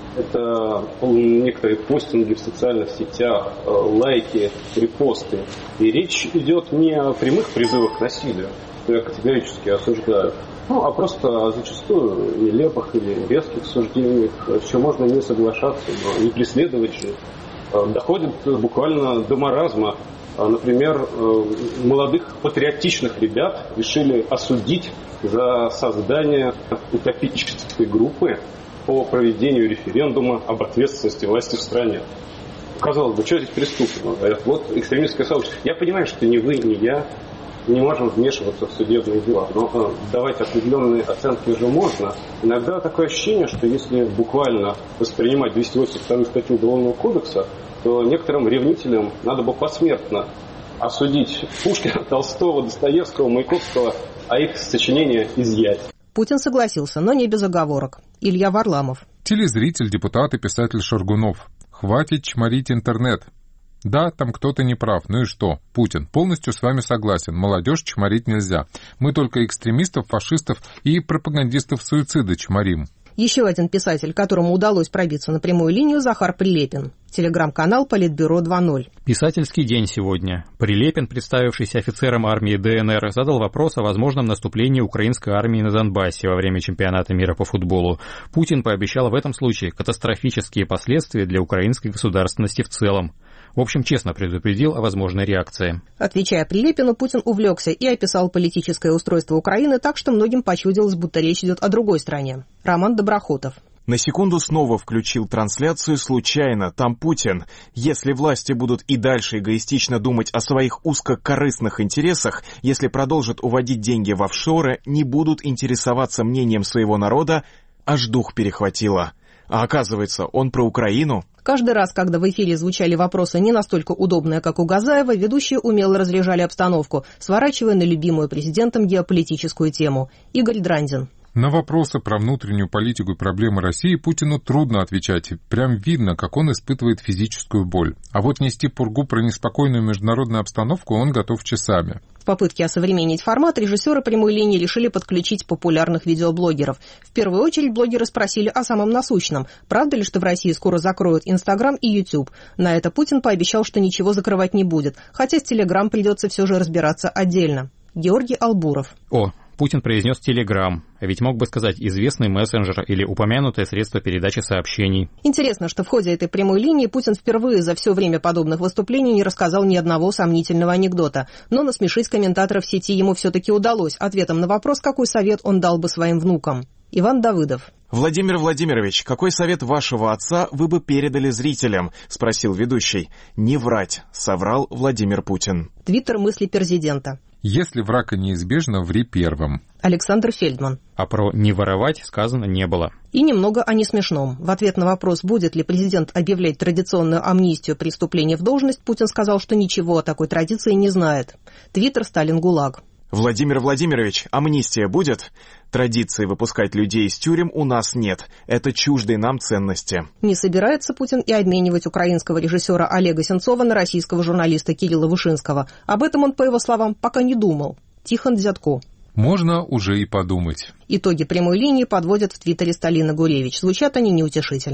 Это некоторые постинги в социальных сетях, лайки, репосты. И речь идет не о прямых призывах к насилию, что я категорически осуждаю, ну, а просто зачастую нелепых или резких суждениях, с чем можно не соглашаться, но не преследовать же. Доходит буквально до маразма. Например, молодых патриотичных ребят решили осудить за создание утопической группы по проведению референдума об ответственности власти в стране. Казалось бы, что здесь преступного? Говорят, вот экстремистское сообщество. Я понимаю, что ни вы, ни я не можем вмешиваться в судебные дела, но давать определенные оценки же можно. Иногда такое ощущение, что если буквально воспринимать двести восемьдесят вторую статью Уголовного кодекса, то некоторым ревнителям надо бы посмертно осудить Пушкина, Толстого, Достоевского, Маяковского, а их сочинения изъять. Путин согласился, но не без оговорок. Илья Варламов. Телезритель, депутат и писатель Шаргунов. Хватит чморить интернет. Да, там кто-то не прав. Ну и что? Путин, полностью с вами согласен. Молодежь чморить нельзя. Мы только экстремистов, фашистов и пропагандистов суицида чморим. Еще один писатель, которому удалось пробиться на прямую линию, Захар Прилепин. Телеграм-канал Политбюро два ноль. Писательский день сегодня. Прилепин, представившийся офицером армии ДНР, задал вопрос о возможном наступлении украинской армии на Донбассе во время чемпионата мира по футболу. Путин пообещал в этом случае катастрофические последствия для украинской государственности в целом. В общем, честно предупредил о возможной реакции. Отвечая Прилепину, Путин увлекся и описал политическое устройство Украины так, что многим почудилось, будто речь идет о другой стране. Роман Доброхотов. На секунду снова включил трансляцию случайно. Там Путин. Если власти будут и дальше эгоистично думать о своих узкокорыстных интересах, если продолжат уводить деньги в офшоры, не будут интересоваться мнением своего народа, аж дух перехватило. А оказывается, он про Украину. Каждый раз, когда в эфире звучали вопросы не настолько удобные, как у Газаева, ведущие умело разряжали обстановку, сворачивая на любимую президентом геополитическую тему. Игорь Драндин. На вопросы про внутреннюю политику и проблемы России Путину трудно отвечать. Прям видно, как он испытывает физическую боль. А вот нести пургу про неспокойную международную обстановку он готов часами. В попытке осовременить формат режиссеры прямой линии решили подключить популярных видеоблогеров. В первую очередь блогеры спросили о самом насущном. Правда ли, что в России скоро закроют Инстаграм и Ютуб? На это Путин пообещал, что ничего закрывать не будет, хотя с Телеграм придется все же разбираться отдельно. Георгий Албуров. О, Путин произнес Телеграм, а ведь мог бы сказать известный мессенджер или упомянутое средство передачи сообщений. Интересно, что в ходе этой прямой линии Путин впервые за все время подобных выступлений не рассказал ни одного сомнительного анекдота. Но насмешить комментаторов в сети ему все-таки удалось ответом на вопрос, какой совет он дал бы своим внукам. Иван Давыдов. «Владимир Владимирович, какой совет вашего отца вы бы передали зрителям?» — спросил ведущий. «Не врать», — соврал Владимир Путин. Твиттер мысли президента. «Если враг неизбежно, ври первым». Александр Фельдман. А про «не воровать» сказано не было. И немного о несмешном. В ответ на вопрос, будет ли президент объявлять традиционную амнистию при вступлении в должность, Путин сказал, что ничего о такой традиции не знает. Твиттер Сталин ГУЛАГ. «Владимир Владимирович, амнистия будет? Традиции выпускать людей из тюрем у нас нет. Это чуждые нам ценности». Не собирается Путин и обменивать украинского режиссера Олега Сенцова на российского журналиста Кирилла Вышинского. Об этом он, по его словам, пока не думал. Тихон Дзятко. Можно уже и подумать. Итоги прямой линии подводят в твиттере Сталина Гуревич. Звучат они неутешительно.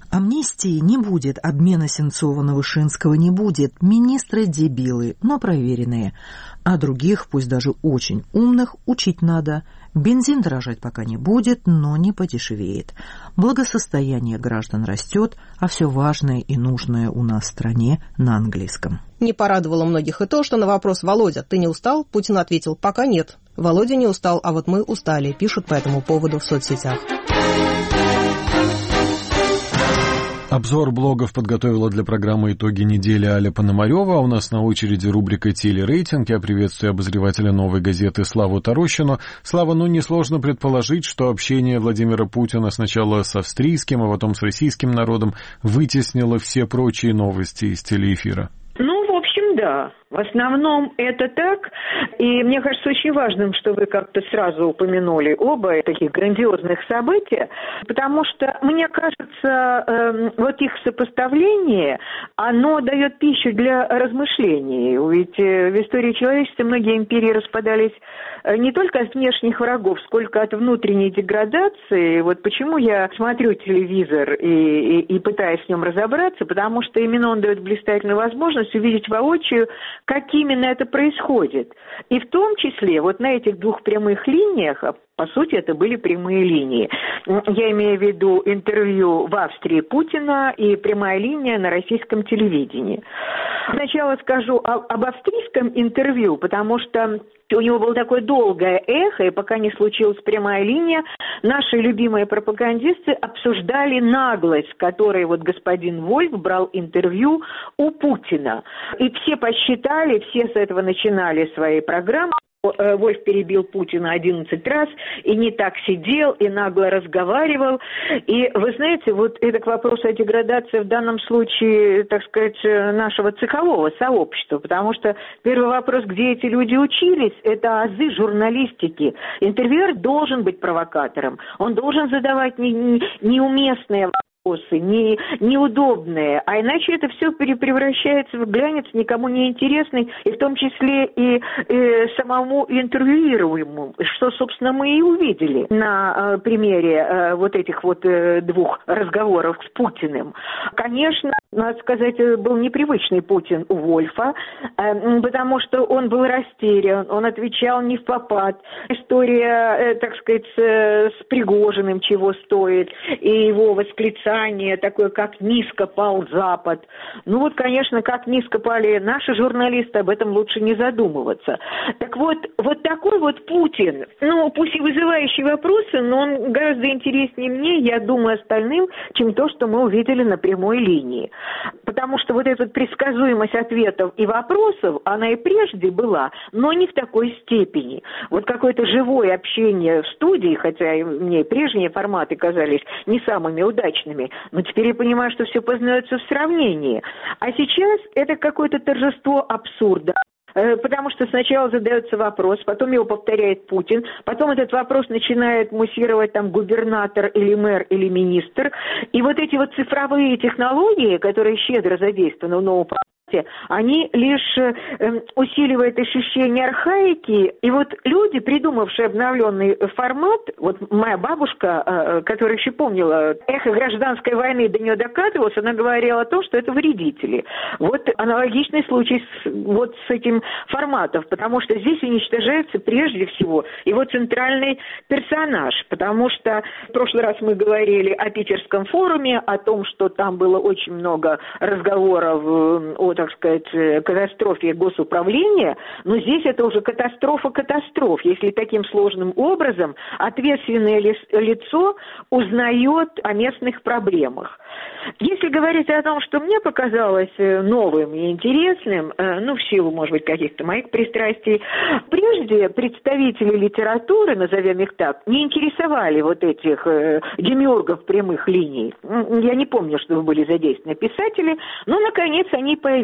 Амнистии не будет, обмена Сенцова-Новышинского не будет. Министры дебилы, но проверенные. А других, пусть даже очень умных, учить надо. Бензин дорожать пока не будет, но не подешевеет. Благосостояние граждан растет, а все важное и нужное у нас в стране на английском. Не порадовало многих и то, что на вопрос «Володя, ты не устал?» Путин ответил «Пока нет». Володя не устал, а вот мы устали, пишут по этому поводу в соцсетях. Обзор блогов подготовила для программы «Итоги недели» Аля Пономарева. А у нас на очереди рубрика «Телерейтинг». Я приветствую обозревателя «Новой газеты» Славу Тарощину. Слава, ну несложно предположить, что общение Владимира Путина сначала с австрийским, а потом с российским народом вытеснило все прочие новости из телеэфира. Ну, в общем, да. В основном это так, и мне кажется очень важным, что вы как-то сразу упомянули оба таких грандиозных события, потому что, мне кажется, э, вот их сопоставление, оно дает пищу для размышлений. Ведь э, в истории человечества многие империи распадались не только от внешних врагов, сколько от внутренней деградации. Вот почему я смотрю телевизор и, и, и пытаюсь в нем разобраться, потому что именно он дает блистательную возможность увидеть воочию, как именно это происходит. И в том числе вот на этих двух прямых линиях, по сути, это были прямые линии. Я имею в виду интервью в Австрии Путина и прямая линия на российском телевидении. Сначала скажу об австрийском интервью, потому что у него было такое долгое эхо, и пока не случилась прямая линия, наши любимые пропагандисты обсуждали наглость, с которой вот господин Вольф брал интервью у Путина. И все посчитали, все с этого начинали свои программы. Вольф перебил Путина одиннадцать раз, и не так сидел, и нагло разговаривал. И вы знаете, вот это к вопросу о деградации в данном случае, так сказать, нашего цехового сообщества, потому что первый вопрос, где эти люди учились, это азы журналистики. Интервьюер должен быть провокатором, он должен задавать не, не, неуместные вопросы, Не, неудобные, а иначе это все превращается в глянец, никому не интересный, и в том числе и, и самому интервьюируемому, что, собственно, мы и увидели на э, примере э, вот этих вот э, двух разговоров с Путиным. Конечно, надо сказать, был непривычный Путин у Вольфа, э, потому что он был растерян, он отвечал не впопад. История, э, так сказать, с, с Пригожиным чего стоит, и его восклицание такое, как низко пал Запад. Ну вот, конечно, как низко пали наши журналисты, об этом лучше не задумываться. Так вот, вот такой вот Путин, ну, пусть и вызывающий вопросы, но он гораздо интереснее мне, я думаю, остальным, чем то, что мы увидели на прямой линии. Потому что вот эта предсказуемость ответов и вопросов, она и прежде была, но не в такой степени. Вот какое-то живое общение в студии, хотя мне и прежние форматы казались не самыми удачными, но теперь я понимаю, что все познается в сравнении. А сейчас это какое-то торжество абсурда. Потому что сначала задается вопрос, потом его повторяет Путин, потом этот вопрос начинает муссировать там губернатор или мэр или министр. И вот эти вот цифровые технологии, которые щедро задействованы в новом формате, они лишь э, усиливают ощущение архаики. И вот люди, придумавшие обновленный формат, вот моя бабушка, э, которая еще помнила эхо гражданской войны, до нее докатывалась, она говорила о том, что это вредители. Вот аналогичный случай с, вот с этим форматом, потому что здесь уничтожается прежде всего его центральный персонаж, потому что в прошлый раз мы говорили о Питерском форуме, о том, что там было очень много разговоров о, так сказать, катастрофе госуправления, но здесь это уже катастрофа катастроф, если таким сложным образом ответственное лицо узнает о местных проблемах. Если говорить о том, что мне показалось новым и интересным, ну, в силу, может быть, каких-то моих пристрастий, прежде представители литературы, назовем их так, не интересовали вот этих э, демиургов прямых линий. Я не помню, чтобы были задействованы писатели, но, наконец, они появились.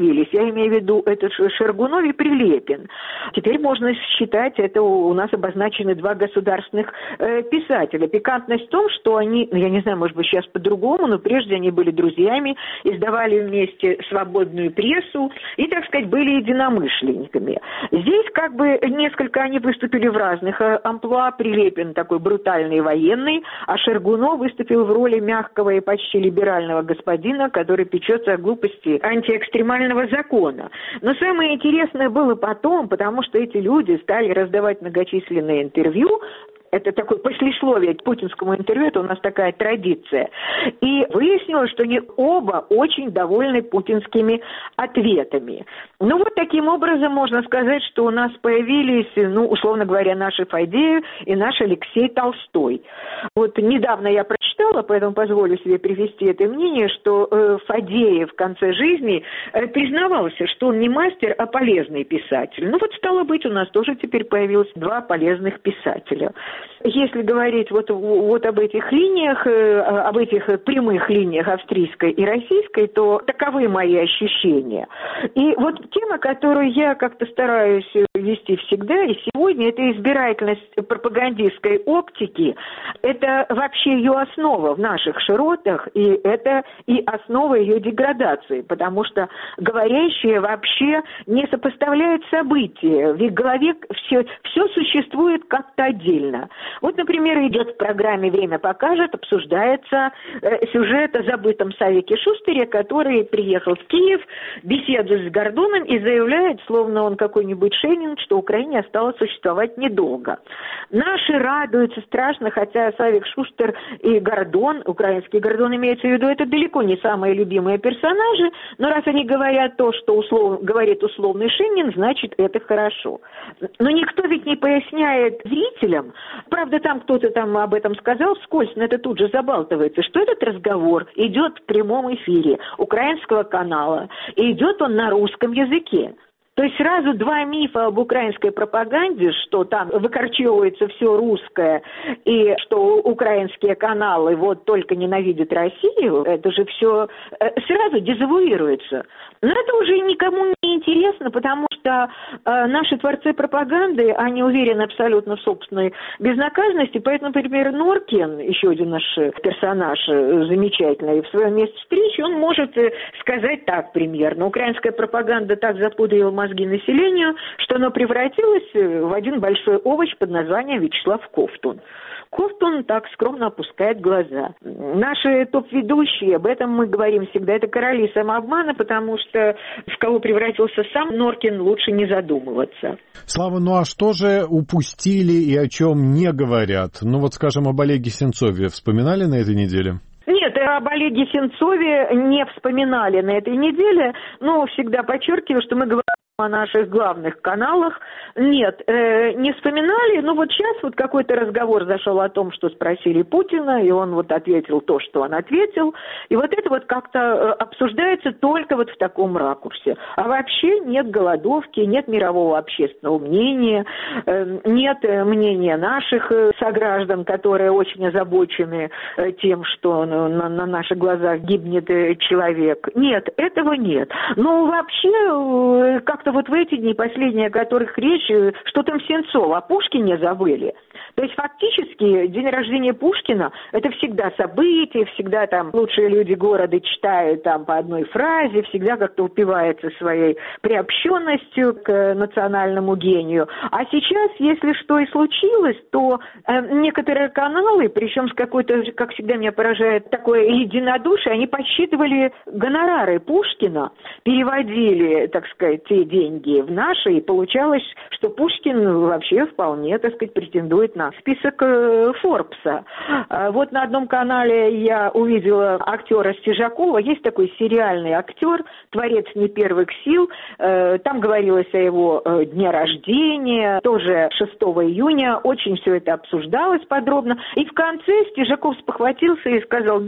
появились. Я имею в виду этот Шергунов и Прилепин. Теперь можно считать, это у нас обозначены два государственных э, писателя. Пикантность в том, что они, ну, я не знаю, может быть, сейчас по-другому, но прежде они были друзьями, издавали вместе свободную прессу и, так сказать, были единомышленниками. Здесь как бы несколько они выступили в разных амплуа. Прилепин такой брутальный военный, а Шергунов выступил в роли мягкого и почти либерального господина, который печется о глупости антиэкстремального закона. Но самое интересное было потом, потому что эти люди стали раздавать многочисленные интервью. Это такое послесловие к путинскому интервью, это у нас такая традиция. И выяснилось, что они оба очень довольны путинскими ответами. Ну вот таким образом можно сказать, что у нас появились, ну, условно говоря, наши Фадеев и наш Алексей Толстой. Вот недавно я прочитала, поэтому позволю себе привести это мнение, что э, Фадеев в конце жизни э, признавался, что он не мастер, а полезный писатель. Ну вот стало быть, у нас тоже теперь появилось два полезных писателя. Если говорить вот, вот об этих линиях, об этих прямых линиях австрийской и российской, то таковы мои ощущения. И вот тема, которую я как-то стараюсь вести всегда и сегодня, это избирательность пропагандистской оптики. Это вообще ее основа в наших широтах, и это и основа ее деградации, потому что говорящие вообще не сопоставляют события. В их голове все, все существует как-то отдельно. Вот, например, идет в программе «Время покажет», обсуждается э, сюжет о забытом Савике Шустере, который приехал в Киев, беседует с Гордоном и заявляет, словно он какой-нибудь Шенин, что Украине осталось существовать недолго. Наши радуются страшно, хотя Савик Шустер и Гордон, украинский Гордон имеется в виду, это далеко не самые любимые персонажи, но раз они говорят то, что услов... говорит условный Шенин, значит, это хорошо. Но никто ведь не поясняет зрителям, правда, там кто-то там об этом сказал вскользь, но это тут же забалтывается, что этот разговор идет в прямом эфире украинского канала, и идет он на русском языке. То есть сразу два мифа об украинской пропаганде, что там выкорчевывается все русское, и что украинские каналы вот только ненавидят Россию, это же все сразу дезавуируется. Но это уже никому не интересно, потому что э, наши творцы пропаганды, они уверены абсолютно в собственной безнаказанности, поэтому, например, Норкин, еще один наш персонаж замечательный, в своем месте встречи, он может сказать так примерно: украинская пропаганда так запудрила мозги населению, что оно превратилось в один большой овощ под названием Вячеслав Ковтун. Ковтун так скромно опускает глаза. Наши топ-ведущие, об этом мы говорим всегда, это короли самообмана, потому что в кого превратился сам Норкин, лучше не задумываться. Слава, ну а что же упустили и о чем не говорят? Ну вот, скажем, об Олеге Сенцове вспоминали на этой неделе? Нет, об Олеге Сенцове не вспоминали на этой неделе, но всегда подчеркиваю, что мы говорим о наших главных каналах. Нет, э, не вспоминали, но вот сейчас вот какой-то разговор зашел о том, что спросили Путина, и он вот ответил то, что он ответил, и вот это вот как-то обсуждается только вот в таком ракурсе. А вообще нет голодовки, нет мирового общественного мнения, э, нет мнения наших сограждан, которые очень озабочены тем, что на, на наших глазах гибнет человек. Нет, этого нет. Но вообще как-то вот в эти дни, последние, о которых речь, что там Сенцов, о Пушкине забыли. То есть фактически день рождения Пушкина – это всегда событие, всегда там лучшие люди города читают там по одной фразе, всегда как-то упивается своей приобщенностью к национальному гению. А сейчас, если что и случилось, то э, некоторые каналы, причем с какой-то, как всегда меня поражает, такое единодушие, они подсчитывали гонорары Пушкина, переводили, так сказать, те деньги в наши, и получалось, что Пушкин вообще вполне, так сказать, претендует на список Форбса. Вот на одном канале я увидела актера Стежакова, есть такой сериальный актер, творец не первых сил, там говорилось о его дне рождения, тоже шестого июня, очень все это обсуждалось подробно, и в конце Стежаков спохватился и сказал: да,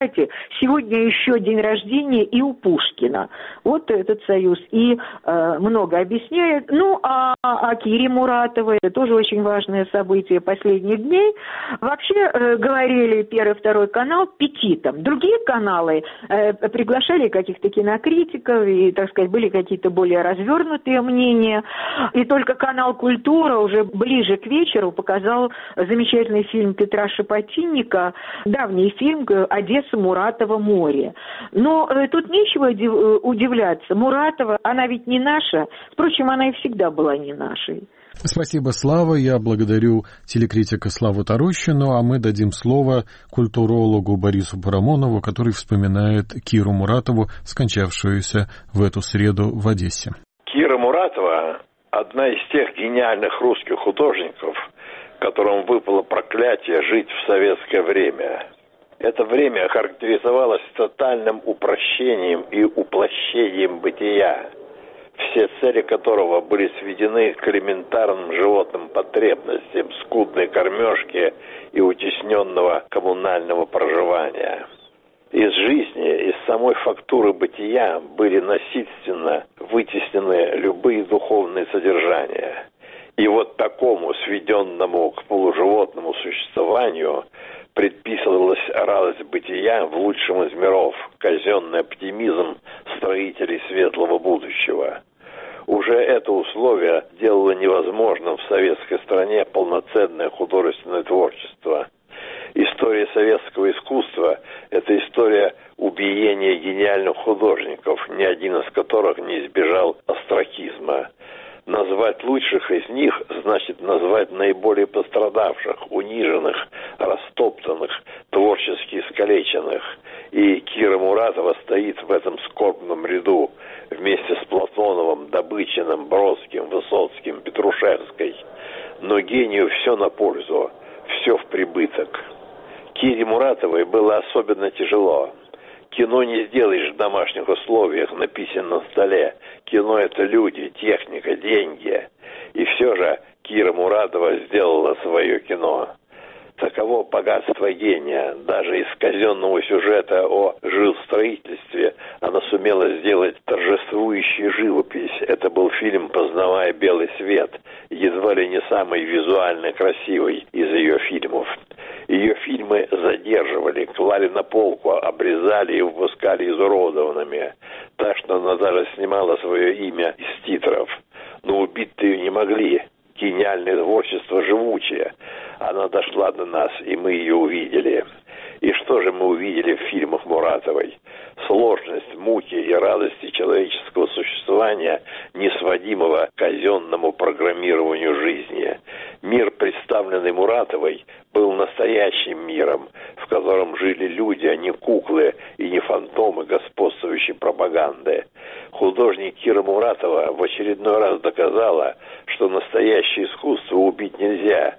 Кстати, сегодня еще день рождения и у Пушкина. Вот этот союз и э, много объясняет. Ну, а о Кире Муратовой, это тоже очень важное событие последних дней. Вообще э, говорили Первый, Второй канал петитом. Другие каналы э, приглашали каких-то кинокритиков, и, так сказать, были какие-то более развернутые мнения. И только канал «Культура» уже ближе к вечеру показал замечательный фильм Петра Шепотинника, давний фильм «Одесса, Муратова, море». Но э, тут нечего удивляться. Муратова, она ведь не наша. Впрочем, она и всегда была не нашей. Спасибо, Слава. Я благодарю телекритика Славу Тарущину, а мы дадим слово культурологу Борису Парамонову, который вспоминает Киру Муратову, скончавшуюся в эту среду в Одессе. Кира Муратова – одна из тех гениальных русских художников, которым выпало проклятие жить в советское время. Это время характеризовалось тотальным упрощением и уплощением бытия, все цели которого были сведены к элементарным животным потребностям, скудной кормежки и утесненного коммунального проживания. Из жизни, из самой фактуры бытия были насильственно вытеснены любые духовные содержания. И вот такому, сведенному к полуживотному существованию, предписывалась радость бытия в лучшем из миров, казенный оптимизм строителей светлого будущего. Уже это условие делало невозможным в советской стране полноценное художественное творчество. История советского искусства – это история убиения гениальных художников, ни один из которых не избежал остракизма. Назвать лучших из них значит назвать наиболее пострадавших, униженных, растоптанных, творчески искалеченных. И Кира Муратова стоит в этом скорбном ряду вместе с Платоновым, Добычиным, Бродским, Высоцким, Петрушевской. Но гению все на пользу, все в прибыток. Кире Муратовой было особенно тяжело. Кино не сделаешь в домашних условиях, на письменном столе. Кино – это люди, техника, деньги. И все же Кира Муратова сделала свое кино. Таково богатство гения. Даже из казенного сюжета о жилстроительстве она сумела сделать торжествующую живопись. Это был фильм «Познавая белый свет», едва ли не самый визуально красивый из ее фильмов. Ее фильмы задерживали, клали на полку, обрезали и выпускали изуродованными. Так что она даже снимала свое имя из титров. Но убить-то ее не могли. Гениальное творчество живучее. Она дошла до нас, и мы ее увидели. И что же мы увидели в фильмах Муратовой? Сложность, муки и радости человеческого существования, не сводимого к казенному программированию жизни. Мир, представленный Муратовой, был настоящим миром, в котором жили люди, а не куклы и не фантомы господствующей пропаганды. Художник Кира Муратова в очередной раз доказала, что настоящее искусство убить нельзя.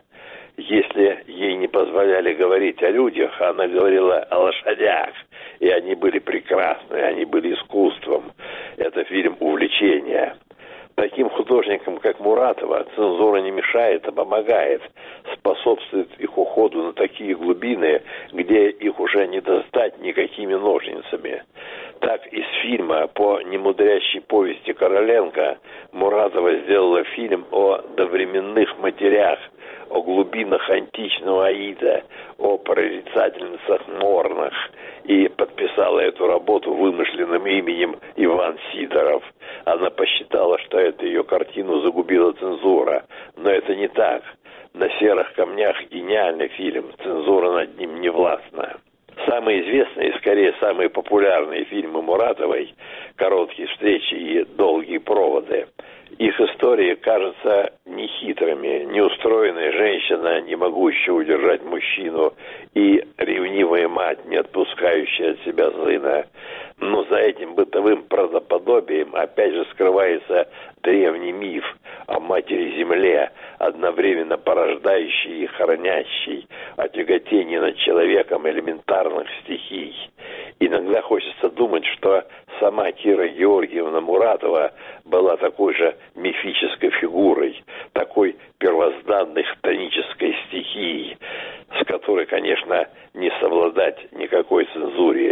Если ей не позволяли говорить о людях, она говорила о лошадях, и они были прекрасны, они были искусством. Это фильм увлечения. Таким художникам, как Муратова, цензура не мешает, а помогает, способствует их уходу на такие глубины, где их уже не достать никакими ножницами. Так, из фильма по немудрящей повести Короленко Муратова сделала фильм о довременных матерях, о глубинах античного Аида, о прорицательницах Морнах, и подписала эту работу вымышленным именем Иван Сидоров. Она посчитала, что эту ее картину загубила цензура, но это не так. На «Серых камнях» гениальный фильм, цензура над ним не властна. Самые известные и, скорее, самые популярные фильмы Муратовой «Короткие встречи» и «Долгие проводы». Их истории кажутся нехитрыми. Неустроенная женщина, не могущая удержать мужчину, и ревнивая мать, не отпускающая от себя сына. Но за этим бытовым правдоподобием опять же скрывается древний миф о матери-земле, одновременно порождающей и хранящей о тяготении над человеком элементарных стихий. Иногда хочется думать, что сама Кира Георгиевна Муратова была такой же мифической фигурой, такой первозданной хтонической стихией, с которой, конечно, не совладать никакой цензуре.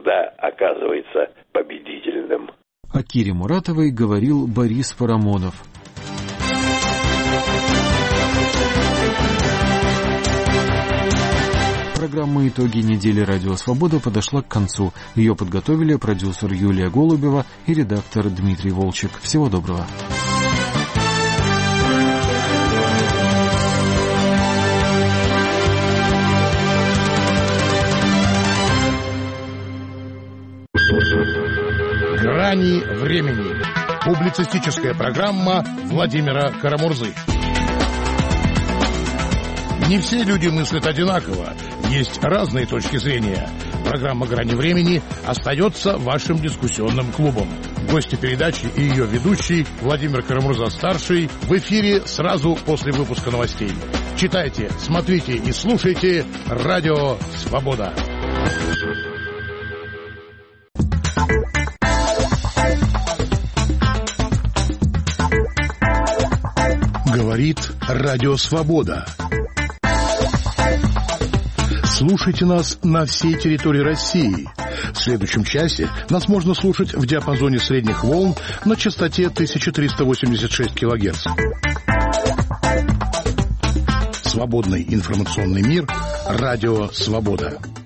всегда оказывается победительным. О Кире Муратовой говорил Борис Парамонов. Программа «Итоги недели Радио Свобода» подошла к концу. Ее подготовили продюсер Юлия Голубева и редактор Дмитрий Волчек. Всего доброго. «Грани времени». Публицистическая программа Владимира Карамурзы. Не все люди мыслят одинаково. Есть разные точки зрения. Программа «Грани времени» остается вашим дискуссионным клубом. Гости передачи и ее ведущий Владимир Карамурза-старший в эфире сразу после выпуска новостей. Читайте, смотрите и слушайте «Радио Свобода». Говорит Радио Свобода. Слушайте нас на всей территории России. В следующем часе нас можно слушать в диапазоне средних волн на частоте тысяча триста восемьдесят шесть килогерц. Свободный информационный мир. Радио Свобода.